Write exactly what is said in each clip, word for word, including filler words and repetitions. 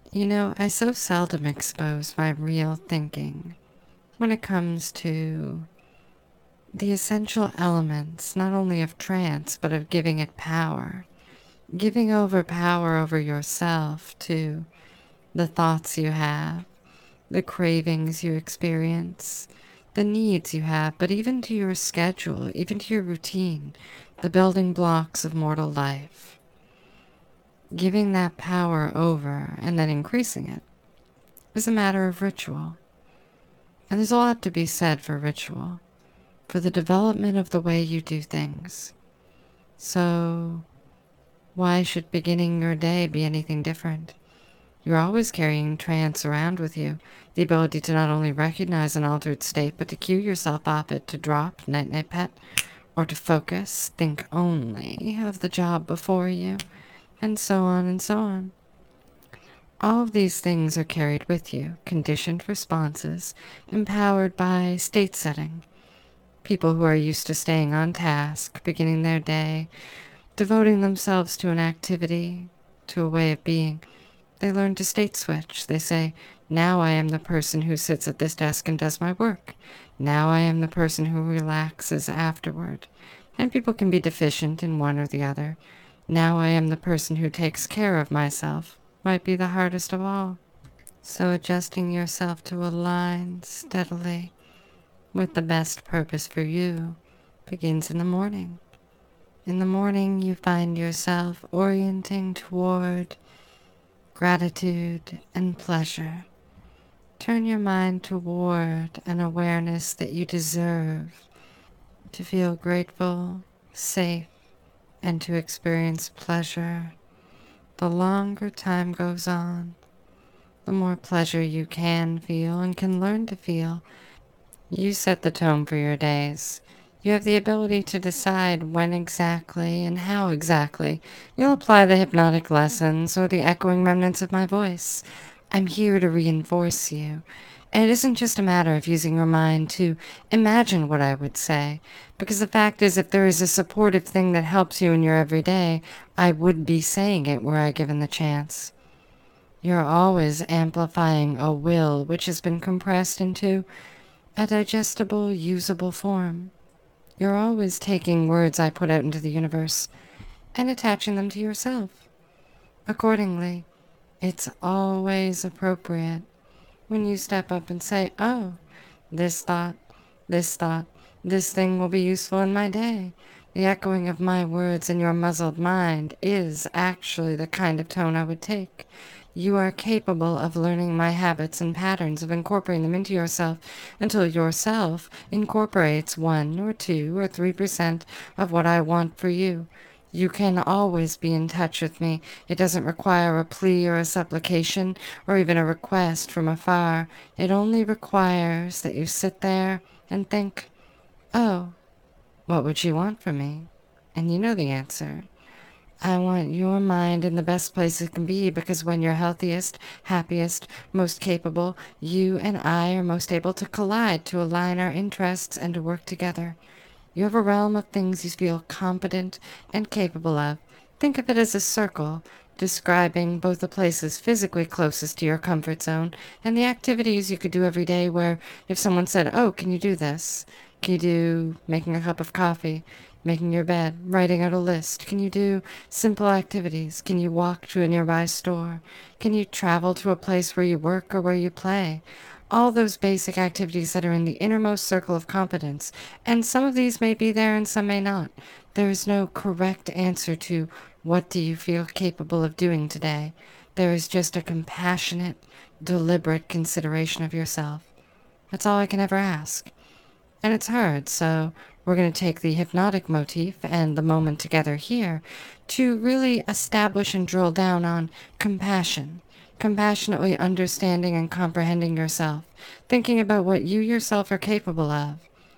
You know, I so seldom expose my real thinking when it comes to the essential elements, not only of trance, but of giving it power. Giving over power over yourself to the thoughts you have, the cravings you experience, the needs you have, but even to your schedule, even to your routine, the building blocks of mortal life. Giving that power over and then increasing it is a matter of ritual. And there's a lot to be said for ritual, for the development of the way you do things. So, why should beginning your day be anything different? You're always carrying trance around with you, the ability to not only recognize an altered state, but to cue yourself off it, to drop, night-night pet, or to focus, think only of the job before you, and so on and so on. All of these things are carried with you, conditioned responses, empowered by state setting. People who are used to staying on task, beginning their day, devoting themselves to an activity, to a way of being, they learn to state switch. They say, now I am the person who sits at this desk and does my work. Now I am the person who relaxes afterward. And people can be deficient in one or the other. Now I am the person who takes care of myself. Might be the hardest of all. So adjusting yourself to align steadily with the best purpose for you begins in the morning. In the morning, you find yourself orienting toward gratitude and pleasure. Turn your mind toward an awareness that you deserve to feel grateful, safe, and to experience pleasure. The longer time goes on, the more pleasure you can feel and can learn to feel. You set the tone for your days. You have the ability to decide when exactly and how exactly you'll apply the hypnotic lessons or the echoing remnants of my voice. I'm here to reinforce you. And it isn't just a matter of using your mind to imagine what I would say, because the fact is, if there is a supportive thing that helps you in your everyday, I would be saying it were I given the chance. You're always amplifying a will which has been compressed into a digestible, usable form. You're always taking words I put out into the universe and attaching them to yourself. Accordingly, it's always appropriate when you step up and say, oh, this thought, this thought, this thing will be useful in my day. The echoing of my words in your muzzled mind is actually the kind of tone I would take. You are capable of learning my habits and patterns, of incorporating them into yourself until yourself incorporates one or two or three percent of what I want for you. You can always be in touch with me. It doesn't require a plea or a supplication or even a request from afar. It only requires that you sit there and think, oh, what would she want from me? And you know the answer. I want your mind in the best place it can be, because when you're healthiest, happiest, most capable, you and I are most able to collide, to align our interests, and to work together. You have a realm of things you feel competent and capable of. Think of it as a circle, describing both the places physically closest to your comfort zone and the activities you could do every day where if someone said, oh, can you do this? Can you do making a cup of coffee, making your bed, writing out a list? Can you do simple activities? Can you walk to a nearby store? Can you travel to a place where you work or where you play? All those basic activities that are in the innermost circle of competence. And some of these may be there and some may not. There is no correct answer to what do you feel capable of doing today. There is just a compassionate, deliberate consideration of yourself. That's all I can ever ask. And it's hard, so we're going to take the hypnotic motif and the moment together here to really establish and drill down on compassion. Compassionately understanding and comprehending yourself, thinking about what you yourself are capable of,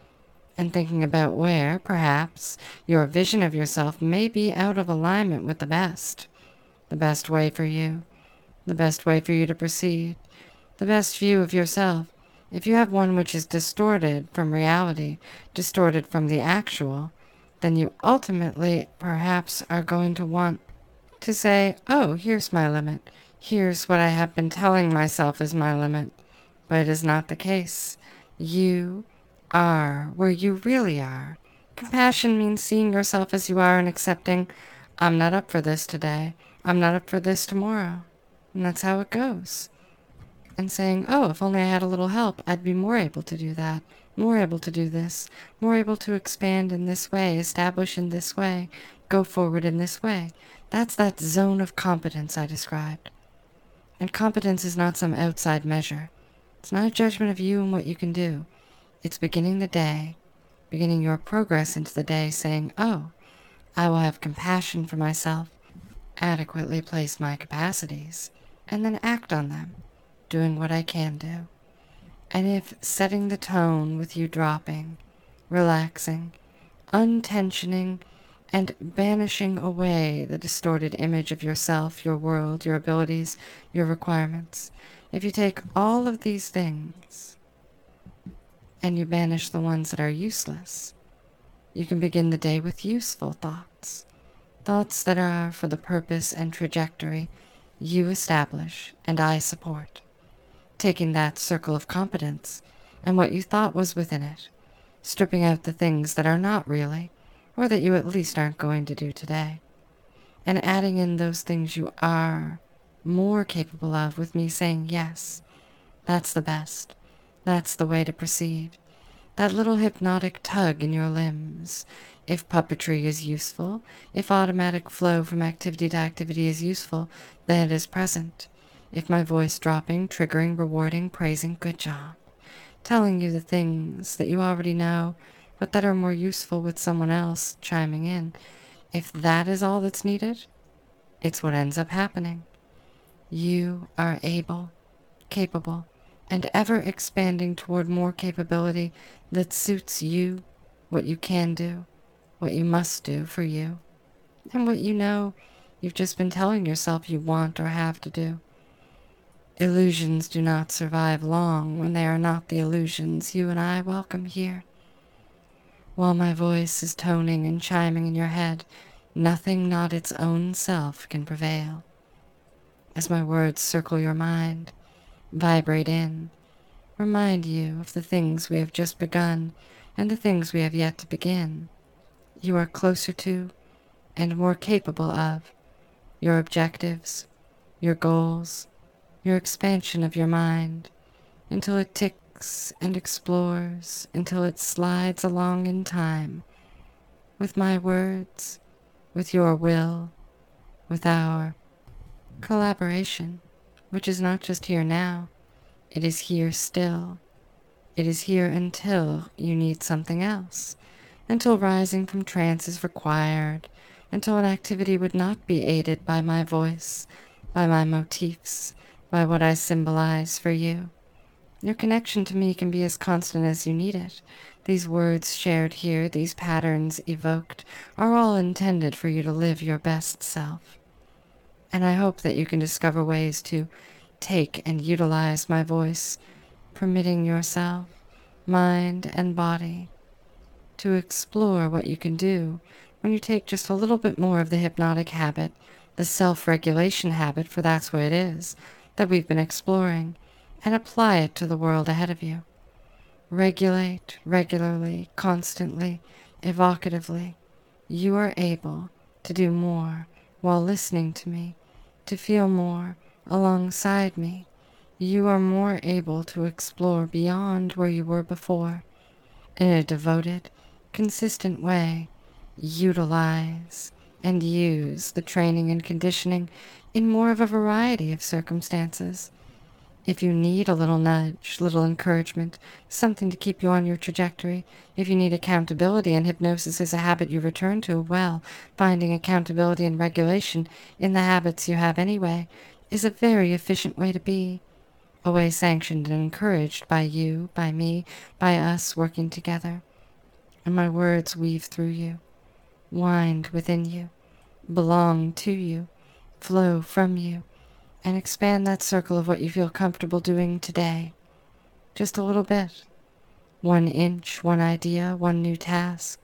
and thinking about where, perhaps, your vision of yourself may be out of alignment with the best. The best way for you. The best way for you to proceed. The best view of yourself. If you have one which is distorted from reality, distorted from the actual, then you ultimately perhaps are going to want to say, oh, here's my limit. Here's what I have been telling myself is my limit, but it is not the case. You are where you really are. Compassion means seeing yourself as you are and accepting, I'm not up for this today. I'm not up for this tomorrow. And that's how it goes. And saying, oh, if only I had a little help, I'd be more able to do that, more able to do this, more able to expand in this way, establish in this way, go forward in this way. That's that zone of competence I described. And competence is not some outside measure. It's not a judgment of you and what you can do. It's beginning the day, beginning your progress into the day, saying, oh, I will have compassion for myself, adequately place my capacities, and then act on them, doing what I can do. And if setting the tone with you dropping, relaxing, untensioning, and banishing away the distorted image of yourself, your world, your abilities, your requirements, if you take all of these things and you banish the ones that are useless, you can begin the day with useful thoughts, thoughts that are for the purpose and trajectory you establish and I support. Taking that circle of competence and what you thought was within it, stripping out the things that are not really, or that you at least aren't going to do today, and adding in those things you are more capable of with me saying, yes, that's the best. That's the way to proceed. That little hypnotic tug in your limbs. If puppetry is useful, if automatic flow from activity to activity is useful, then it is present. If my voice dropping, triggering, rewarding, praising, good job. Telling you the things that you already know, but that are more useful with someone else chiming in. If that is all that's needed, it's what ends up happening. You are able, capable, and ever expanding toward more capability that suits you, what you can do, what you must do for you, and what you know you've just been telling yourself you want or have to do. Illusions do not survive long when they are not the illusions you and I welcome here. While my voice is toning and chiming in your head, nothing not its own self can prevail. As my words circle your mind, vibrate in, remind you of the things we have just begun and the things we have yet to begin, you are closer to and more capable of your objectives, your goals, your expansion of your mind, until it ticks and explores, until it slides along in time, with my words, with your will, with our collaboration, which is not just here now, it is here still. It is here until you need something else, until rising from trance is required, until an activity would not be aided by my voice, by my motifs, by what I symbolize for you. Your connection to me can be as constant as you need it. These words shared here, these patterns evoked, are all intended for you to live your best self. And I hope that you can discover ways to take and utilize my voice, permitting yourself, mind and body, to explore what you can do when you take just a little bit more of the hypnotic habit, the self-regulation habit, for that's what it is, that we've been exploring, and apply it to the world ahead of you. Regulate regularly, constantly, evocatively. You are able to do more while listening to me, to feel more alongside me. You are more able to explore beyond where you were before. In a devoted, consistent way, utilize and use the training and conditioning in more of a variety of circumstances. If you need a little nudge, little encouragement, something to keep you on your trajectory, if you need accountability and hypnosis is a habit you return to, well, finding accountability and regulation in the habits you have anyway is a very efficient way to be, a way sanctioned and encouraged by you, by me, by us working together. And my words weave through you, wind within you, belong to you, flow from you, and expand that circle of what you feel comfortable doing today. Just a little bit. One inch, one idea, one new task.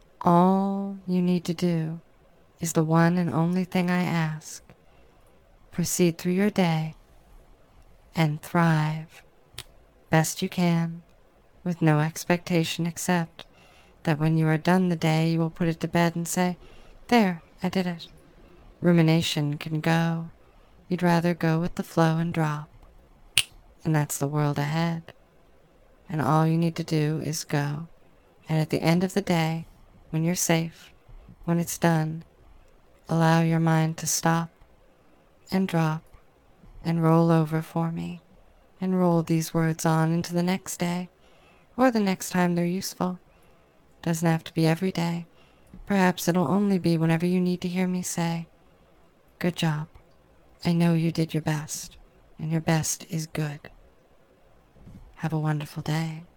All you need to do is the one and only thing I ask. proceed through your day and thrive best you can, with no expectation except that when you are done the day, you will put it to bed and say, "There, I did it." Rumination can go. You'd rather go with the flow and drop. And that's the world ahead. And all you need to do is go. And at the end of the day, when you're safe, when it's done, allow your mind to stop and drop and roll over for me, and roll these words on into the next day, or the next time they're useful. Doesn't have to be every day. Perhaps it'll only be whenever you need to hear me say, "Good job. I know you did your best, and your best is good." Have a wonderful day.